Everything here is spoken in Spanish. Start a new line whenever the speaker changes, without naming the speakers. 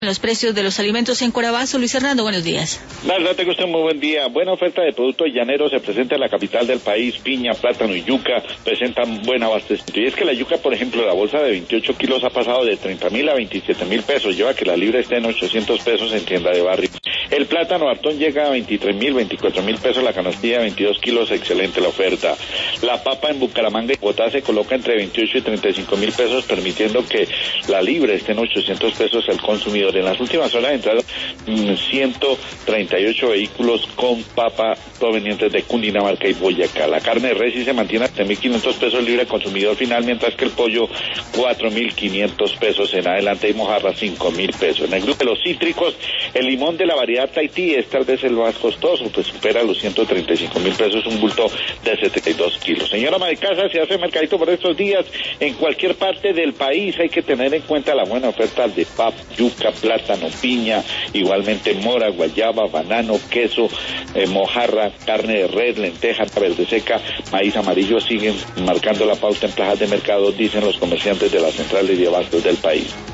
Los precios de los alimentos en Corabazo. Luis Hernando, buenos días.
Nada, tengo usted muy buen día. Buena oferta de productos llaneros se presenta en la capital del país. Piña, plátano y yuca presentan buen abastecimiento. Y es que la yuca, por ejemplo, la bolsa de 28 kilos ha pasado de 30.000 a 27.000 pesos. Lleva que la libra esté en 800 pesos en tienda de barrio. El plátano Artón llega a 23.000, 24.000 pesos la canastilla de 22 kilos. Excelente la oferta. La papa en Bucaramanga y Bogotá se coloca entre 28 y 35.000 pesos, permitiendo que la libra esté en 800 pesos al consumidor. En las últimas horas entraron 138 vehículos con papa provenientes de Cundinamarca y Boyacá. La carne de res sí se mantiene a 7.500 pesos libre al consumidor final, mientras que el pollo 4.500 pesos en adelante y mojarra 5.000 pesos. En el grupo de los cítricos, el limón de la variedad Tahití esta vez el más costoso, pues supera los 135.000 pesos, un bulto de 72 kilos. Señora ama de casa, si hace mercadito por estos días en cualquier parte del país, hay que tener en cuenta la buena oferta de papa, yuca, plátano, piña, igualmente mora, guayaba, banano, queso, mojarra, carne de res, lenteja, verde seca, maíz amarillo. Siguen marcando la pauta en plazas de mercado, dicen los comerciantes de las centrales de abastos del país.